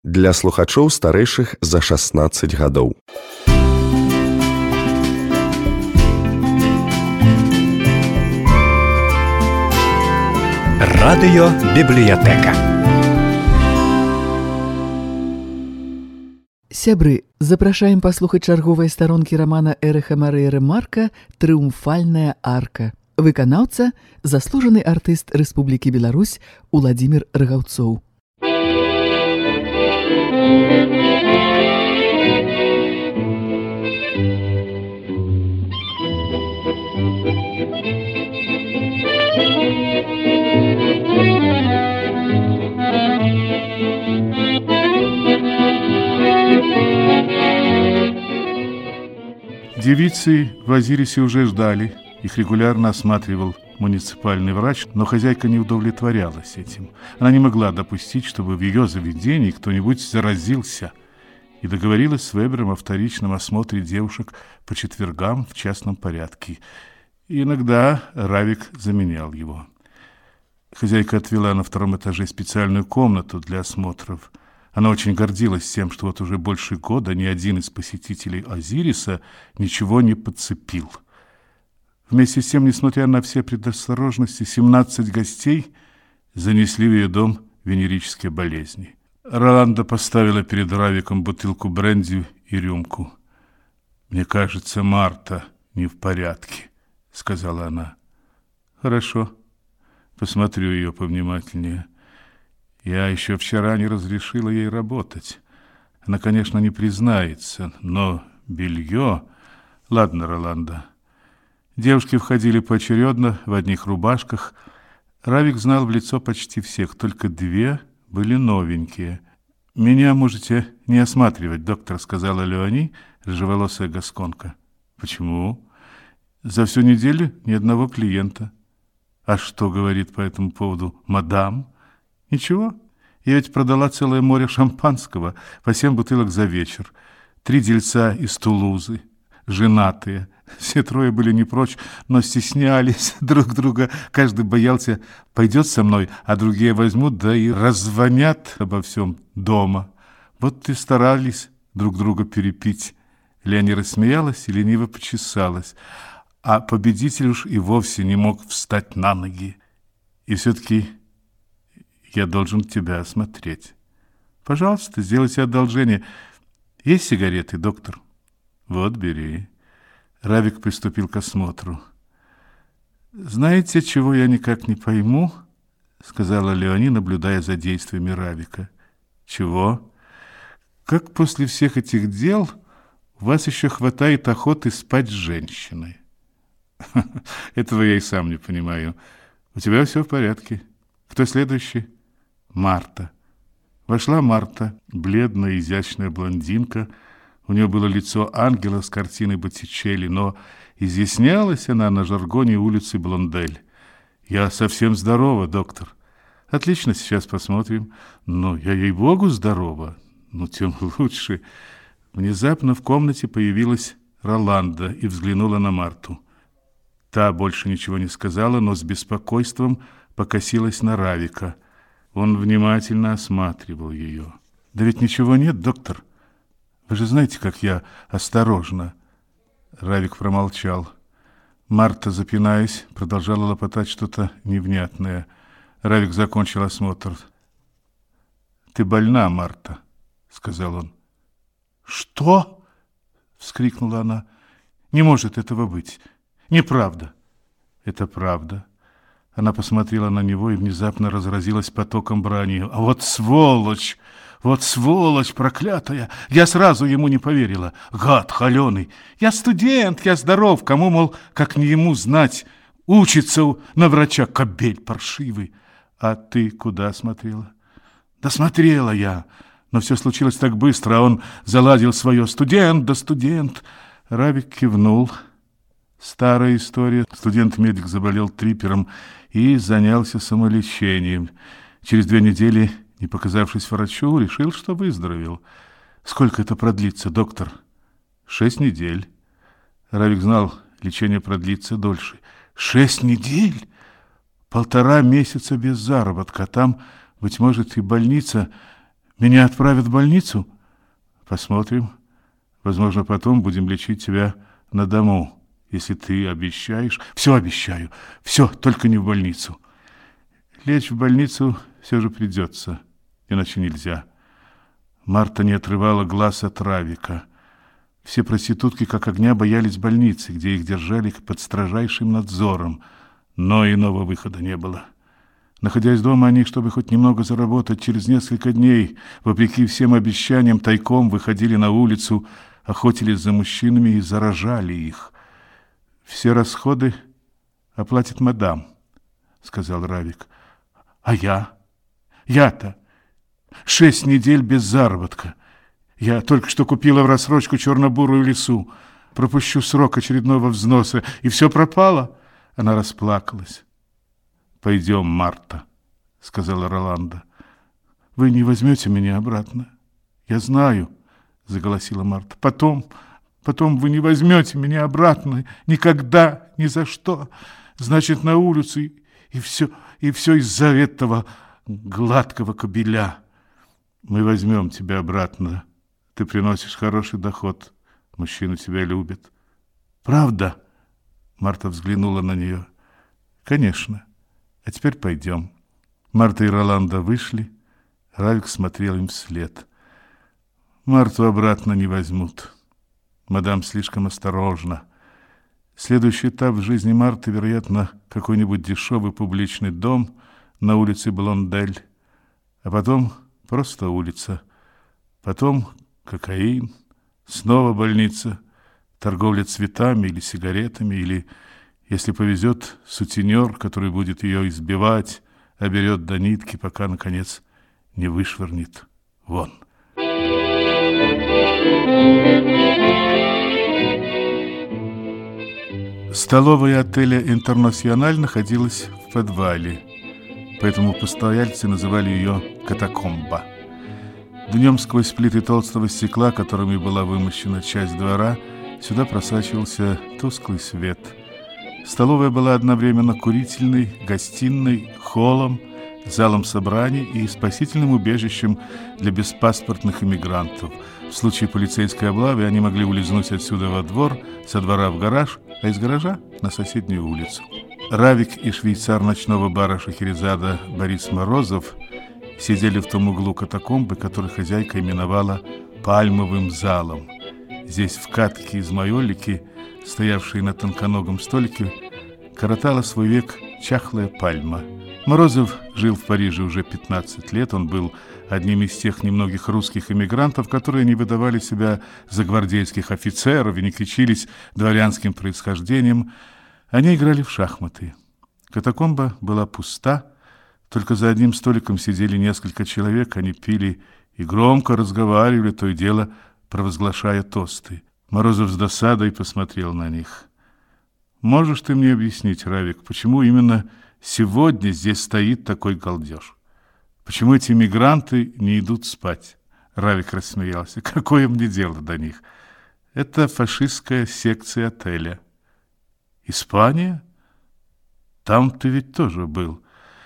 Для слухачоў старэйшых за 16 гадоў. Радыёбібліятэка. Сябры, запрашаем паслухаць чарговыя старонкі рамана Эрыха Марыя Ремарка «Трыумфальная арка». Выканаўца – заслужаны артыст Рэспублікі Беларусь Уладзімір Рагаўцоў. Девицы в Азирисе уже ждали. Их регулярно осматривал муниципальный врач, но хозяйка не удовлетворялась этим. Она не могла допустить, чтобы в ее заведении кто-нибудь заразился, и договорилась с Вебером о вторичном осмотре девушек по четвергам в частном порядке. И иногда Равик заменял его. Хозяйка отвела на втором этаже специальную комнату для осмотров. Она очень гордилась тем, что вот уже больше года ни один из посетителей Азириса ничего не подцепил. Вместе с тем, несмотря на все предосторожности, 17 гостей занесли в ее дом венерические болезни. Роланда поставила перед Равиком бутылку бренди и рюмку. «Мне кажется, Марта не в порядке», — сказала она. «Хорошо, посмотрю ее повнимательнее. Я еще вчера не разрешила ей работать. Она, конечно, не признается, но белье... Ладно, Роланда». Девушки входили поочередно в одних рубашках. Равик знал в лицо почти всех, только две были новенькие. «Меня можете не осматривать, доктор», — сказала Леони, рыжеволосая гасконка. «Почему?» «За всю неделю ни одного клиента». «А что говорит по этому поводу мадам?» «Ничего. Я ведь продала целое море шампанского, по 7 бутылок за вечер. 3 дельца из Тулузы, женатые. Все трое были не прочь, но стеснялись друг друга. Каждый боялся, пойдет со мной, а другие возьмут, да и раззвонят обо всем дома. Вот и старались друг друга перепить». Леони рассмеялась и лениво почесалась. А победитель уж и вовсе не мог встать на ноги. «И все-таки я должен тебя осмотреть. Пожалуйста, сделайте одолжение. Есть сигареты, доктор?» «Вот, бери». Равик приступил к осмотру. «Знаете, чего я никак не пойму?» — сказала Леони, наблюдая за действиями Равика. «Чего? Как после всех этих дел у вас еще хватает охоты спать с женщиной?» «Этого я и сам не понимаю. У тебя все в порядке. Кто следующий?» «Марта». Вошла Марта, бледная, изящная блондинка. У нее было лицо ангела с картины Боттичелли, но изъяснялась она на жаргоне улицы Блондель. «Я совсем здорова, доктор». «Отлично, сейчас посмотрим». «Ну, я ей-богу здорова». «Ну, тем лучше». Внезапно в комнате появилась Роланда и взглянула на Марту. Та больше ничего не сказала, но с беспокойством покосилась на Равика. Он внимательно осматривал ее. «Да ведь ничего нет, доктор. Вы же знаете, как я осторожна». Равик промолчал. Марта, запинаясь, продолжала лопотать что-то невнятное. Равик закончил осмотр. «Ты больна, Марта», — сказал он. «Что?» — вскрикнула она. «Не может этого быть. Неправда». «Это правда». Она посмотрела на него и внезапно разразилась потоком брани. «А вот сволочь! Вот сволочь проклятая! Я сразу ему не поверила. Гад холеный! Я студент, я здоров! Кому, мол, как не ему знать? Учится на врача кобель паршивый!» «А ты куда смотрела?» «Да смотрела я, но все случилось так быстро, а он заладил свое. Студент, да студент!» Равик кивнул. Старая история. Студент-медик заболел трипером и занялся самолечением. Через 2 недели, не показавшись врачу, решил, что выздоровел. «Сколько это продлится, доктор?» 6 недель. Равик знал, лечение продлится дольше. 6 недель? 1,5 месяца без заработка. Там, быть может, и больница. Меня отправят в больницу? Посмотрим. Возможно, потом будем лечить тебя на дому, если ты обещаешь. Все обещаю. Все, только не в больницу. Лечь в больницу все же придется, иначе нельзя. Марта не отрывала глаз от Равика. Все проститутки как огня боялись больницы, где их держали под строжайшим надзором, но иного выхода не было. Находясь дома, они, чтобы хоть немного заработать, через несколько дней, вопреки всем обещаниям, тайком выходили на улицу, охотились за мужчинами и заражали их. «Все расходы оплатит мадам», — сказал Равик. «А я? Я-то 6 недель без заработка. Я только что купила в рассрочку черно-бурую лису. Пропущу срок очередного взноса, и все пропало». Она расплакалась. «Пойдем, Марта», — сказала Роланда. «Вы не возьмете меня обратно?» «Я знаю», — заголосила Марта. Потом вы не возьмете меня обратно. Никогда, ни за что. Значит, на улицу, и все из-за этого гладкого кобеля». «Мы возьмем тебя обратно. Ты приносишь хороший доход. Мужчины тебя любят». «Правда?» Марта взглянула на нее. «Конечно. А теперь пойдем». Марта и Роланда вышли. Равик смотрел им вслед. «Марту обратно не возьмут. Мадам слишком осторожна. Следующий этап в жизни Марты, вероятно, какой-нибудь дешевый публичный дом на улице Блондель. А потом просто улица. Потом кокаин, снова больница, торговля цветами или сигаретами, или, если повезет, сутенер, который будет ее избивать, оберет до нитки, пока, наконец, не вышвырнет вон». Столовая отеля «Интернациональ» находилась в подвале, поэтому постояльцы называли ее «катакомба». Днем сквозь плиты толстого стекла, которыми была вымощена часть двора, сюда просачивался тусклый свет. Столовая была одновременно курительной, гостиной, холлом, залом собраний и спасительным убежищем для беспаспортных иммигрантов. В случае полицейской облавы они могли улизнуть отсюда во двор, со двора в гараж, а из гаража на соседнюю улицу. Равик и швейцар ночного бара Шахерезада Борис Морозов сидели в том углу катакомбы, который хозяйка именовала «пальмовым залом». Здесь в катке из майолики, стоявшей на тонконогом столике, коротала свой век чахлая пальма. Морозов жил в Париже уже 15 лет. Он был одним из тех немногих русских эмигрантов, которые не выдавали себя за гвардейских офицеров и не кичились дворянским происхождением. Они играли в шахматы. Катакомба была пуста, только за одним столиком сидели несколько человек. Они пили и громко разговаривали, то и дело провозглашая тосты. Морозов с досадой посмотрел на них. «Можешь ты мне объяснить, Равик, почему именно сегодня здесь стоит такой галдеж? Почему эти мигранты не идут спать?» Равик рассмеялся. «Какое мне дело до них? Это фашистская секция отеля». «Испания? Там ты ведь тоже был».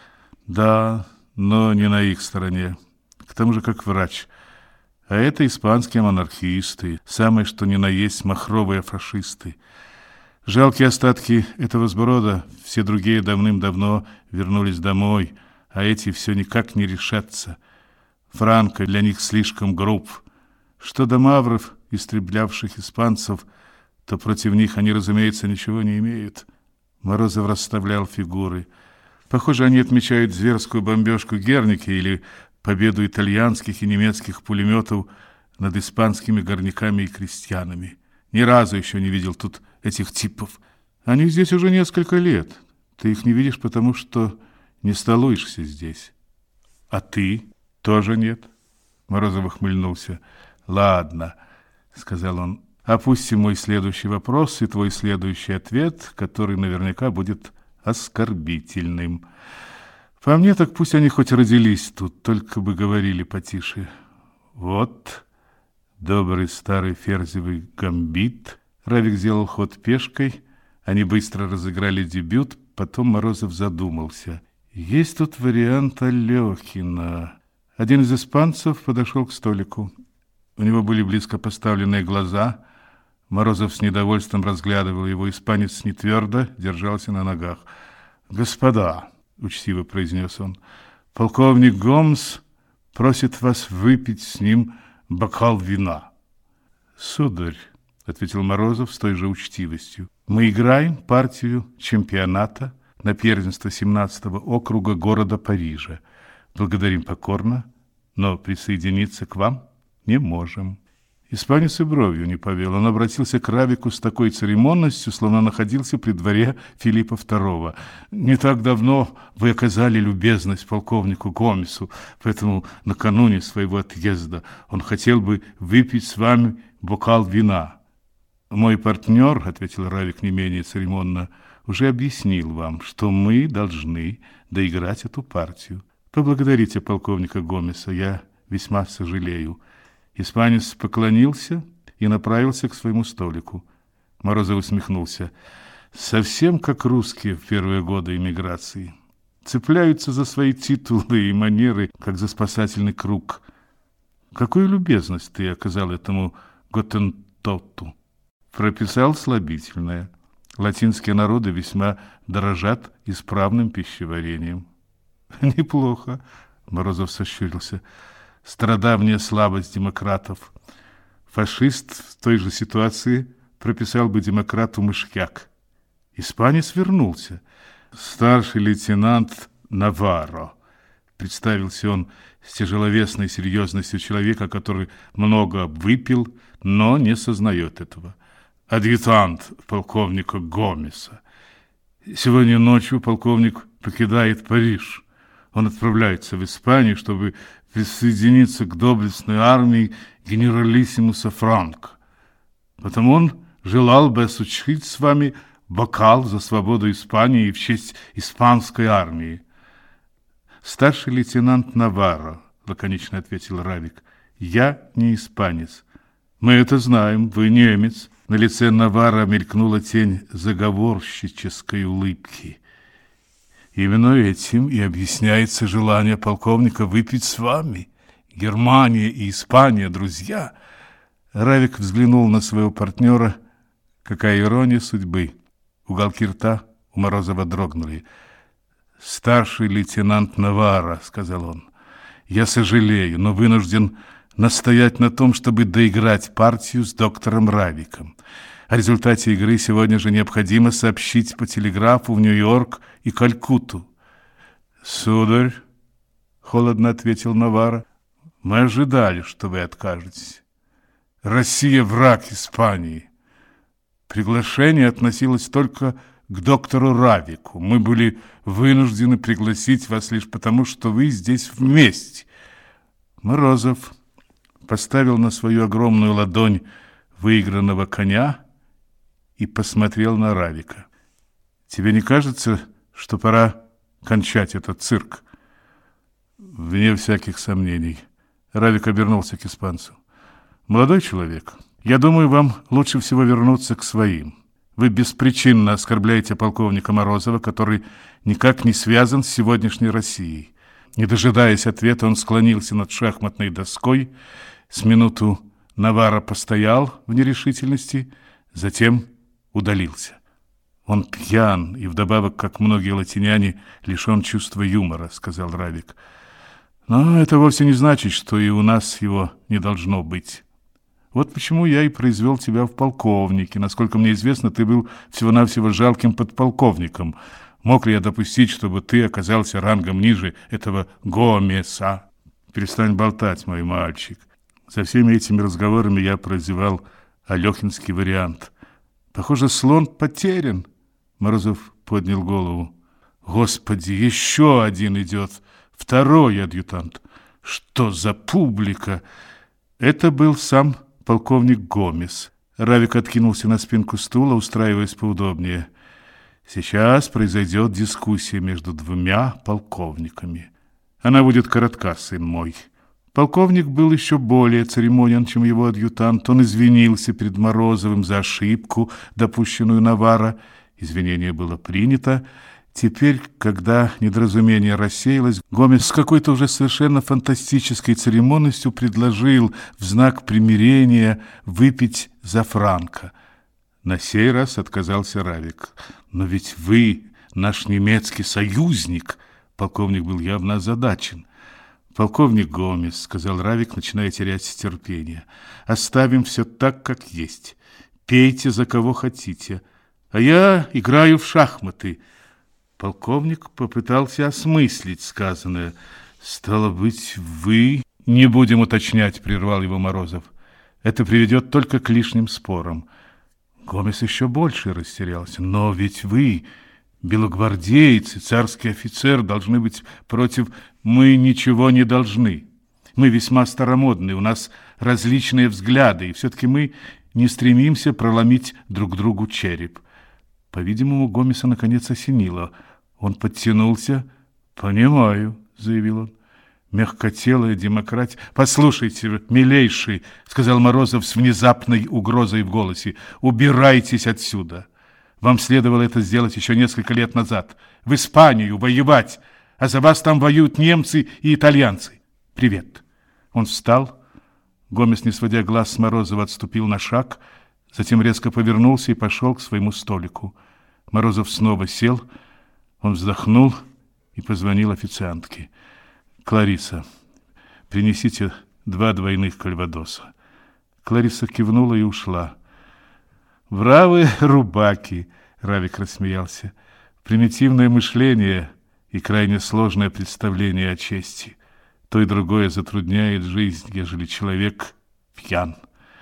«Да, но не на их стороне. К тому же как врач. А это испанские монархисты, самые что ни на есть махровые фашисты. Жалкие остатки этого сброда, все другие давным-давно вернулись домой, а эти все никак не решатся. Франко для них слишком груб. Что до мавров, истреблявших испанцев, то против них они, разумеется, ничего не имеют». Морозов расставлял фигуры. Похоже, они отмечают зверскую бомбежку Герники или победу итальянских и немецких пулеметов над испанскими горняками и крестьянами. Ни разу еще не видел тут этих типов. Они здесь уже несколько лет. Ты их не видишь, потому что не столуешься здесь. А ты тоже нет?» Морозов ухмыльнулся. «Ладно», — сказал он, — «опустим мой следующий вопрос и твой следующий ответ, который наверняка будет оскорбительным. По мне, так пусть они хоть родились тут, только бы говорили потише. Вот, добрый старый ферзевый гамбит». Равик сделал ход пешкой, они быстро разыграли дебют, потом Морозов задумался. «Есть тут вариант Алехина. Один из испанцев подошел к столику. У него были близко поставленные глаза. Морозов с недовольством разглядывал его. Испанец не твердо держался на ногах. «Господа», — учтиво произнес он, — «полковник Гомес просит вас выпить с ним бокал вина». «Сударь», — ответил Морозов с той же учтивостью, — «мы играем партию чемпионата на первенство 17-го округа города Парижа. Благодарим покорно, но присоединиться к вам не можем». Испанец и бровью не повел. Он обратился к Равику с такой церемонностью, словно находился при дворе Филиппа II. «Не так давно вы оказали любезность полковнику Гомесу, поэтому накануне своего отъезда он хотел бы выпить с вами бокал вина». «Мой партнер, — ответил Равик не менее церемонно, — уже объяснил вам, что мы должны доиграть эту партию. Поблагодарите полковника Гомеса, я весьма сожалею». Испанец поклонился и направился к своему столику. Морозов усмехнулся. «Совсем как русские в первые годы эмиграции. Цепляются за свои титулы и манеры, как за спасательный круг. Какую любезность ты оказал этому Готентоту?» Прописал слабительное. Латинские народы весьма дорожат исправным пищеварением. «Неплохо», — Морозов сощурился. «Стародавняя слабость демократов. Фашист в той же ситуации прописал бы демократу мышьяк». Испанец вернулся. «Старший лейтенант Наварро», — представился он с тяжеловесной серьезностью человека, который много выпил, но не сознает этого. «Адъютант полковника Гомеса. Сегодня ночью полковник покидает Париж. Он отправляется в Испанию, чтобы присоединиться к доблестной армии генералиссимуса Франко. Потому он желал бы осуществить с вами бокал за свободу Испании и в честь испанской армии». «Старший лейтенант Наварро», — лаконично ответил Равик. «Я не испанец». «Мы это знаем, вы немец». На лице Наварро мелькнула тень заговорщической улыбки. «Именно этим и объясняется желание полковника выпить с вами. Германия и Испания — друзья». Равик взглянул на своего партнера. Какая ирония судьбы. Уголки рта у Морозова дрогнули. «Старший лейтенант Наварро», — сказал он, — «я сожалею, но вынужден настоять на том, чтобы доиграть партию с доктором Равиком. О результате игры сегодня же необходимо сообщить по телеграфу в Нью-Йорк и Калькутту». «Сударь», — холодно ответил Наварро, — «мы ожидали, что вы откажетесь. Россия — враг Испании. Приглашение относилось только к доктору Равику. Мы были вынуждены пригласить вас лишь потому, что вы здесь вместе». Морозов поставил на свою огромную ладонь выигранного коня и посмотрел на Равика. «Тебе не кажется, что пора кончать этот цирк?» «Вне всяких сомнений». Равик обернулся к испанцу. «Молодой человек, я думаю, вам лучше всего вернуться к своим. Вы беспричинно оскорбляете полковника Морозова, который никак не связан с сегодняшней Россией». Не дожидаясь ответа, он склонился над шахматной доской. С минуту Наварро постоял в нерешительности, затем удалился. «Он пьян и вдобавок, как многие латиняне, лишен чувства юмора», — сказал Равик. «Но это вовсе не значит, что и у нас его не должно быть. Вот почему я и произвел тебя в полковнике. Насколько мне известно, ты был всего-навсего жалким подполковником. Мог ли я допустить, чтобы ты оказался рангом ниже этого Гомеса?» «Перестань болтать, мой мальчик. За всеми этими разговорами я прозевал алехинский вариант. Похоже, слон потерян». Морозов поднял голову. «Господи, еще один идет. Второй адъютант. Что за публика?» Это был сам полковник Гомес. Равик откинулся на спинку стула, устраиваясь поудобнее. Сейчас произойдет дискуссия между двумя полковниками. Она будет коротка, сын мой. Полковник был еще более церемонен, чем его адъютант. Он извинился перед Морозовым за ошибку, допущенную Наварро. Извинение было принято. Теперь, когда недоразумение рассеялось, Гомес с какой-то уже совершенно фантастической церемонностью предложил в знак примирения выпить за Франка. На сей раз отказался Равик. «Но ведь вы наш немецкий союзник!» Полковник был явно озадачен. «Полковник Гомес», — сказал Равик, начиная терять терпение, — «оставим все так, как есть. Пейте за кого хотите, а я играю в шахматы». Полковник попытался осмыслить сказанное. «Стало быть, вы...» «Не будем уточнять», — прервал его Морозов. «Это приведет только к лишним спорам». Гомес еще больше растерялся. «Но ведь вы, белогвардеец и царский офицер, должны быть против... Мы ничего не должны. Мы весьма старомодны, у нас различные взгляды, и все-таки мы не стремимся проломить друг другу череп». По-видимому, Гомеса наконец осенило. Он подтянулся. «Понимаю», — заявил он. «Мягкотелая демократия...» «Послушайте, милейший», — сказал Морозов с внезапной угрозой в голосе, — «убирайтесь отсюда. Вам следовало это сделать еще несколько лет назад. В Испанию воевать, а за вас там воюют немцы и итальянцы. Привет». Он встал. Гомес, не сводя глаз с Морозова, отступил на шаг, затем резко повернулся и пошел к своему столику. Морозов снова сел, он вздохнул и позвонил официантке. «Клариса, принесите 2 двойных кальвадоса». Клариса кивнула и ушла. «Бравые рубаки!» — Равик рассмеялся. «Примитивное мышление и крайне сложное представление о чести. То и другое затрудняет жизнь, ежели человек пьян.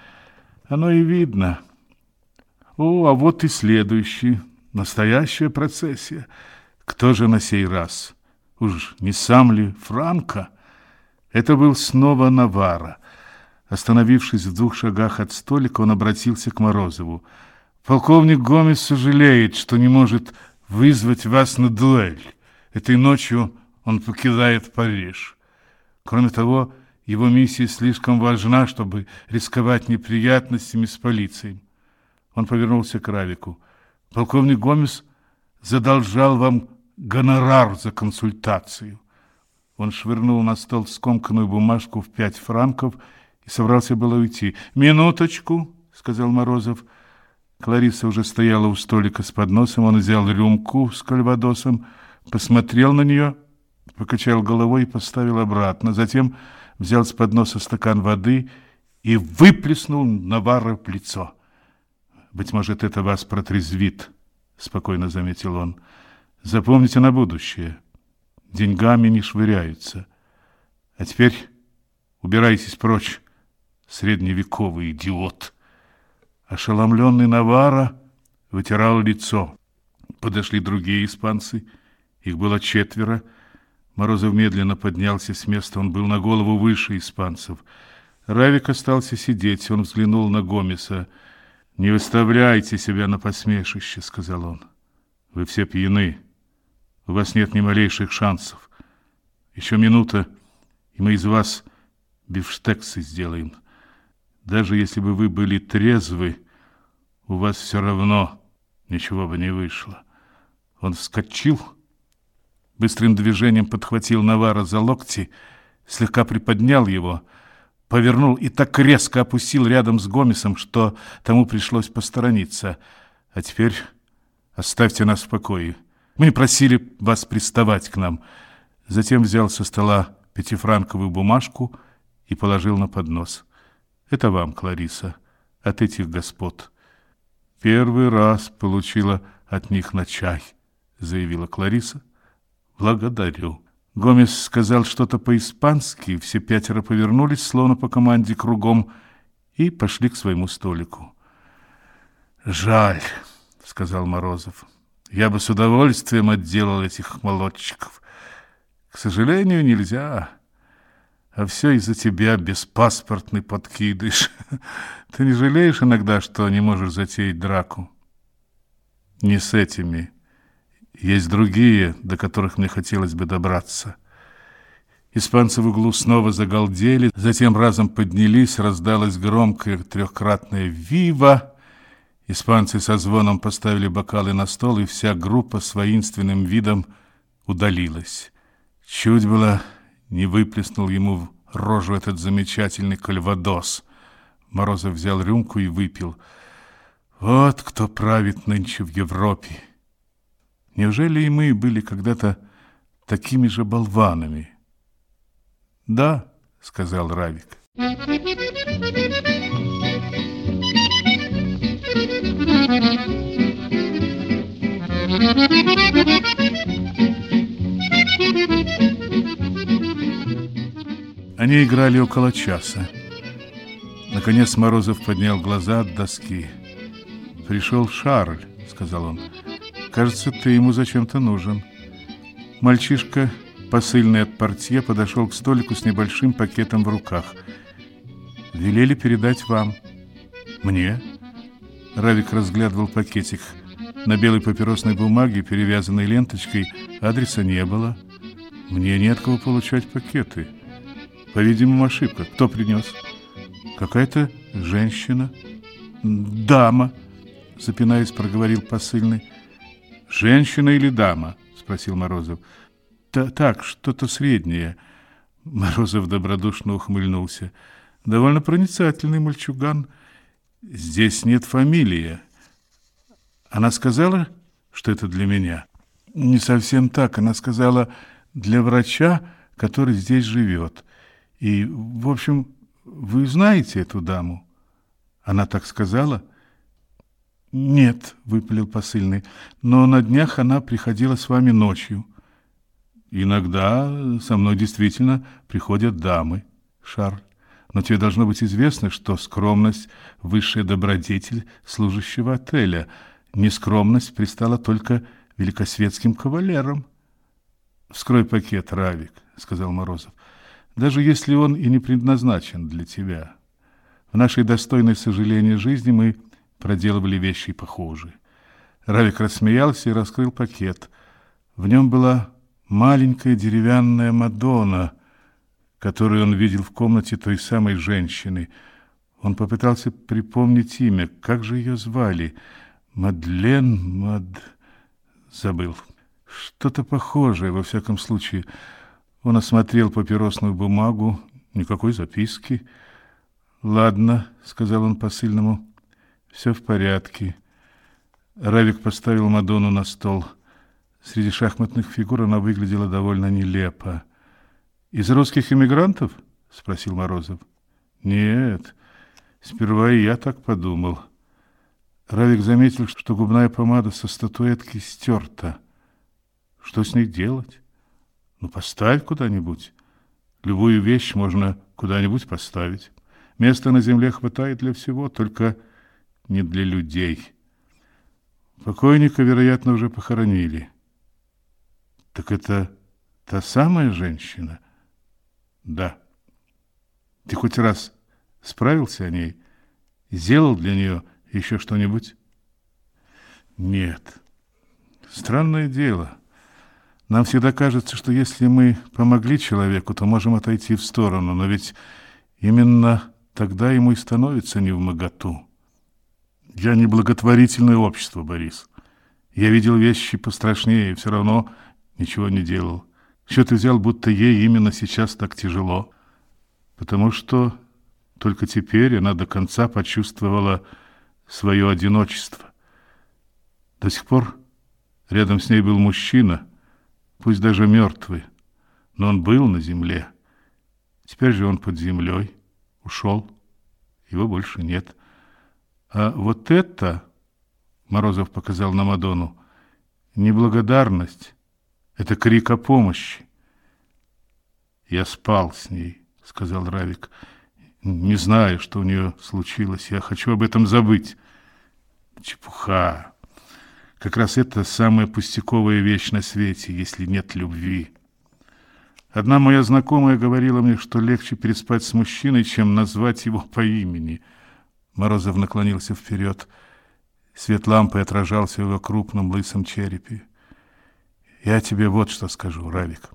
Оно и видно. О, а вот и следующий. Настоящая процессия. Кто же на сей раз? Уж не сам ли Франко?» Это был снова Наварро. Остановившись в 2 шагах от столика, он обратился к Морозову. «Полковник Гомес сожалеет, что не может вызвать вас на дуэль. Этой ночью он покидает Париж. Кроме того, его миссия слишком важна, чтобы рисковать неприятностями с полицией». Он повернулся к Равику. «Полковник Гомес задолжал вам гонорар за консультацию». Он швырнул на стол скомканную бумажку в 5 франков и собрался было уйти. «Минуточку», — сказал Морозов. Клариса уже стояла у столика с подносом. Он взял рюмку с кальвадосом, посмотрел на нее, покачал головой и поставил обратно. Затем взял с подноса стакан воды и выплеснул Наварро в лицо. «Быть может, это вас протрезвит», — спокойно заметил он. «Запомните на будущее. Деньгами не швыряются. А теперь убирайтесь прочь, средневековый идиот». Ошеломленный Наварро вытирал лицо. Подошли другие испанцы. Их было 4. Морозов медленно поднялся с места. Он был на голову выше испанцев. Равик остался сидеть. Он взглянул на Гомеса. «Не выставляйте себя на посмешище», — сказал он. «Вы все пьяны. У вас нет ни малейших шансов. Еще минута, и мы из вас бифштексы сделаем. Даже если бы вы были трезвы, у вас все равно ничего бы не вышло». Он вскочил, быстрым движением подхватил Наварро за локти, слегка приподнял его, повернул и так резко опустил рядом с Гомесом, что тому пришлось посторониться. «А теперь оставьте нас в покое. Мы не просили вас приставать к нам». Затем взял со стола 5-франковую бумажку и положил на поднос. «Это вам, Клариса, от этих господ». «Первый раз получила от них на чай», — заявила Клариса. «Благодарю». Гомес сказал что-то по-испански, все 5 повернулись, словно по команде, кругом, и пошли к своему столику. «Жаль», — сказал Морозов. «Я бы с удовольствием отделал этих молодчиков. К сожалению, нельзя. А все из-за тебя, беспаспортный подкидыш. Ты не жалеешь иногда, что не можешь затеять драку?» «Не с этими. Есть другие, до которых мне хотелось бы добраться». Испанцы в углу снова загалдели, затем разом поднялись, раздалось громкое 3-кратное «Вива!», Испанцы со звоном поставили бокалы на стол, и вся группа с воинственным видом удалилась. Чуть было не выплеснул ему в рожу этот замечательный кальвадос. Морозов взял рюмку и выпил. Вот кто правит нынче в Европе. Неужели и мы были когда-то такими же болванами? Да, сказал Равик. Они играли около часа. Наконец Морозов поднял глаза от доски. «Пришел Шарль», — сказал он. «Кажется, ты ему зачем-то нужен». Мальчишка, посыльный от портье, подошел к столику с небольшим пакетом в руках. «Велели передать вам». «Мне?» Равик разглядывал пакетик. На белой папиросной бумаге, перевязанной ленточкой, адреса не было. «Мне не от кого получать пакеты». «По-видимому, ошибка. Кто принес?» «Какая-то женщина». «Дама», — запинаясь, проговорил посыльный. «Женщина или дама?» — спросил Морозов. «Так, что-то среднее». Морозов добродушно ухмыльнулся. «Довольно проницательный мальчуган. Здесь нет фамилии. Она сказала, что это для меня?» «Не совсем так. Она сказала, для врача, который здесь живет. И, в общем, вы знаете эту даму?» «Она так сказала?» «Нет», — выпалил посыльный, «но на днях она приходила с вами ночью». «Иногда со мной действительно приходят дамы, Шарль. Но тебе должно быть известно, что скромность — высшая добродетель служащего отеля. Нескромность пристала только великосветским кавалерам». «Вскрой пакет, Равик», — сказал Морозов, «даже если он и не предназначен для тебя. В нашей достойной сожаления жизни мы проделывали вещи похожие». Равик рассмеялся и раскрыл пакет. В нем была маленькая деревянная Мадонна, которую он видел в комнате той самой женщины. Он попытался припомнить имя. Как же ее звали? Мадлен, забыл. Что-то похожее, во всяком случае. Он осмотрел папиросную бумагу. Никакой записки. «Ладно», — сказал он посыльному, — «все в порядке». Равик поставил Мадонну на стол. Среди шахматных фигур она выглядела довольно нелепо. «Из русских эмигрантов?» — спросил Морозов. «Нет, сперва и я так подумал». Равик заметил, что губная помада со статуэтки стерта. «Что с ней делать? Ну, поставь куда-нибудь. Любую вещь можно куда-нибудь поставить. Места на земле хватает для всего, только не для людей. Покойника, вероятно, уже похоронили». «Так это та самая женщина?» «Да». «Ты хоть раз справился о ней? Сделал для нее еще что-нибудь?» «Нет». «Странное дело. Нам всегда кажется, что если мы помогли человеку, то можем отойти в сторону, но ведь именно тогда ему и становится невмоготу. Я не благотворительное общество, Борис. Я видел вещи пострашнее и все равно ничего не делал. Что ты взял, будто ей именно сейчас так тяжело? Потому что только теперь она до конца почувствовала свое одиночество. До сих пор рядом с ней был мужчина, пусть даже мертвый, но он был на земле. Теперь же он под землей, ушел, его больше нет. А вот это, Морозов показал на Мадонну, неблагодарность, это крик о помощи. «Я спал с ней», — сказал Равик. «Не знаю, что у нее случилось. Я хочу об этом забыть». «Чепуха. Как раз это самая пустяковая вещь на свете, если нет любви. Одна моя знакомая говорила мне, что легче переспать с мужчиной, чем назвать его по имени». Морозов наклонился вперед. Свет лампы отражался в его крупном лысом черепе. «Я тебе вот что скажу, Равик.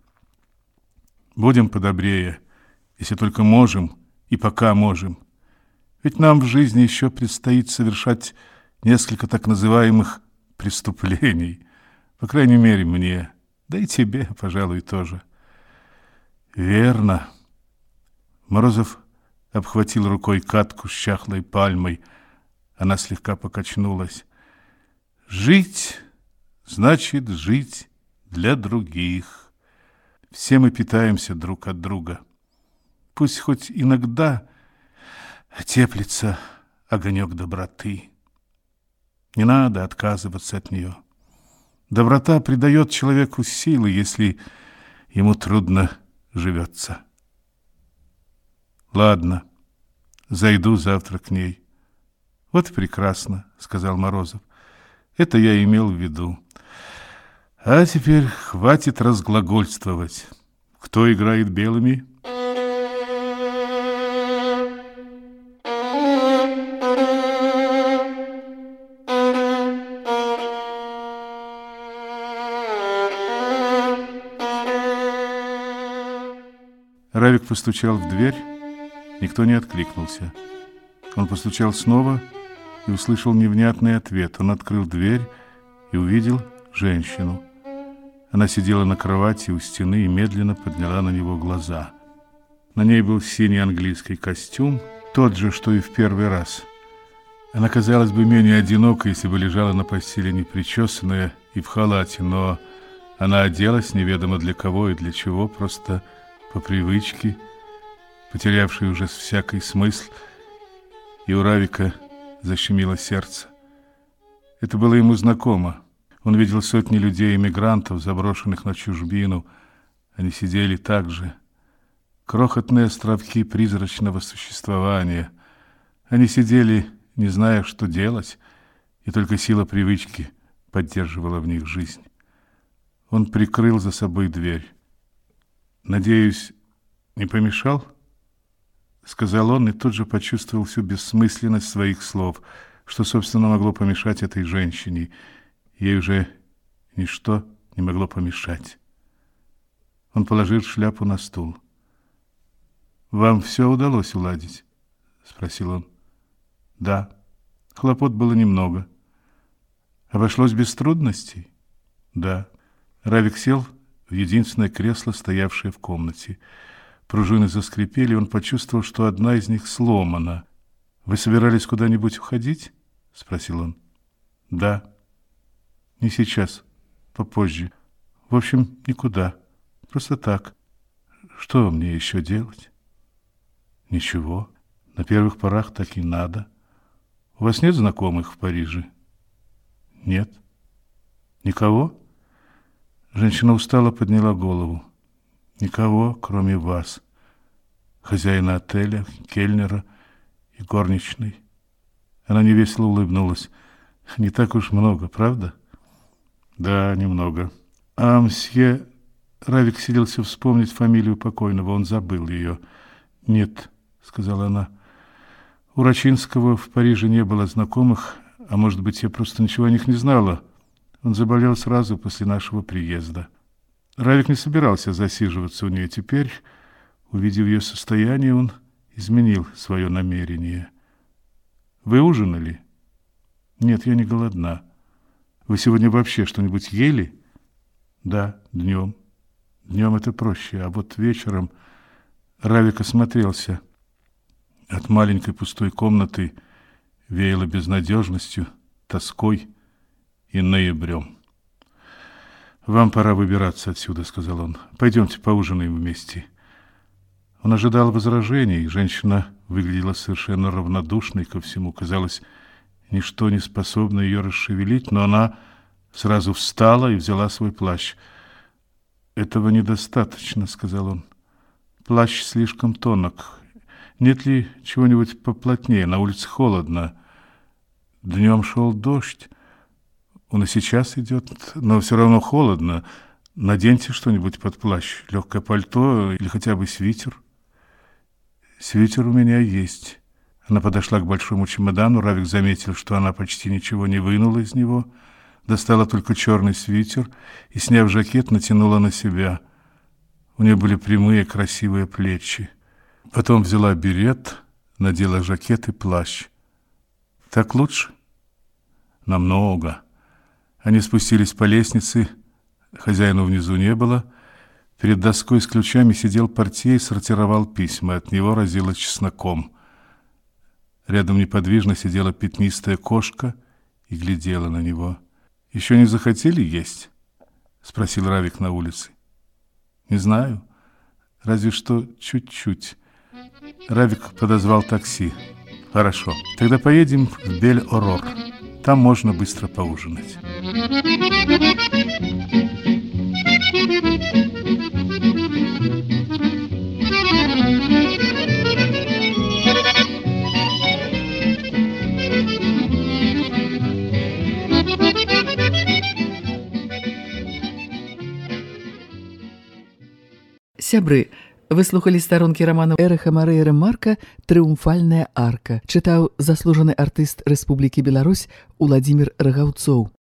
Будем подобрее, если только можем и пока можем. Ведь нам в жизни еще предстоит совершать несколько так называемых преступлений. По крайней мере, мне, да и тебе, пожалуй, тоже. Верно. Морозов обхватил рукой катку с чахлой пальмой. Она слегка покачнулась. Жить значит жить для других. Все мы питаемся друг от друга. Пусть хоть иногда теплится огонек доброты. Не надо отказываться от нее. Доброта придает человеку силы, если ему трудно живется. Ладно, зайду завтра к ней. Вот прекрасно, сказал Морозов. Это я имел в виду. А теперь хватит разглагольствовать. Кто играет белыми? Равик постучал в дверь, никто не откликнулся. Он постучал снова и услышал невнятный ответ. Он открыл дверь и увидел женщину. Она сидела на кровати у стены и медленно подняла на него глаза. На ней был синий английский костюм, тот же, что и в первый раз. Она казалась бы менее одинокой, если бы лежала на постели непричесанная и в халате, но она оделась неведомо для кого и для чего, просто по привычке, потерявшей уже всякий смысл, и у Равика защемило сердце. Это было ему знакомо. Он видел сотни людей-эмигрантов, заброшенных на чужбину. Они сидели так же. Крохотные островки призрачного существования. Они сидели, не зная, что делать, и только сила привычки поддерживала в них жизнь. Он прикрыл за собой дверь. «Надеюсь, не помешал?» — сказал он, и тут же почувствовал всю бессмысленность своих слов, что, собственно, могло помешать этой женщине. Ей уже ничто не могло помешать. Он положил шляпу на стул. «Вам все удалось уладить?» — спросил он. «Да, хлопот было немного. Обошлось без трудностей?» «Да». Равик сел в единственное кресло, стоявшее в комнате. Пружины заскрипели, и он почувствовал, что одна из них сломана. «Вы собирались куда-нибудь уходить?» — спросил он. «Да». «Не сейчас, попозже. В общем, никуда. Просто так. Что мне еще делать?» «Ничего. На первых порах так и надо. У вас нет знакомых в Париже?» «Нет». «Никого?» Женщина устало подняла голову. «Никого, кроме вас, хозяина отеля, кельнера и горничной». Она невесело улыбнулась. «Не так уж много, правда?» «Да, немного». «А мсье...» Равик силился вспомнить фамилию покойного, он забыл ее. «Нет», — сказала она. «У Рачинского в Париже не было знакомых, а может быть, я просто ничего о них не знала. Он заболел сразу после нашего приезда». Равик не собирался засиживаться у нее теперь. Увидев ее состояние, он изменил свое намерение. «Вы ужинали?» «Нет, я не голодна». «Вы сегодня вообще что-нибудь ели?» «Да, днем. Днем это проще, а вот вечером...» Равик осмотрелся. От маленькой пустой комнаты веяло безнадежностью, тоской и ноябрем. «Вам пора выбираться отсюда», — сказал он. «Пойдемте поужинаем вместе». Он ожидал возражений. Женщина выглядела совершенно равнодушной ко всему. Казалось, ничто не способно ее расшевелить, но она сразу встала и взяла свой плащ. «Этого недостаточно», — сказал он. «Плащ слишком тонок. Нет ли чего-нибудь поплотнее? На улице холодно. Днем шел дождь. Он и сейчас идет, но все равно холодно. Наденьте что-нибудь под плащ, легкое пальто или хотя бы свитер». «Свитер у меня есть». Она подошла к большому чемодану. Равик заметил, что она почти ничего не вынула из него. Достала только черный свитер и, сняв жакет, натянула на себя. У нее были прямые красивые плечи. Потом взяла берет, надела жакет и плащ. «Так лучше?» намного. Они спустились по лестнице, хозяина внизу не было. Перед доской с ключами сидел портье и сортировал письма, от него разило чесноком. Рядом неподвижно сидела пятнистая кошка и глядела на него. «Еще не захотели есть?» — спросил Равик на улице. «Не знаю, разве что чуть-чуть». Равик подозвал такси. «Хорошо, тогда поедем в Бель-Орор. Там можно быстро поужинать». Сябры, вы слухали старонкі раману Эрэха Мары Рэмарка «Трыумфальная арка». Чытаў заслужаны артыст Рэспублікі Беларусь Уладзімір Рагаўцоў.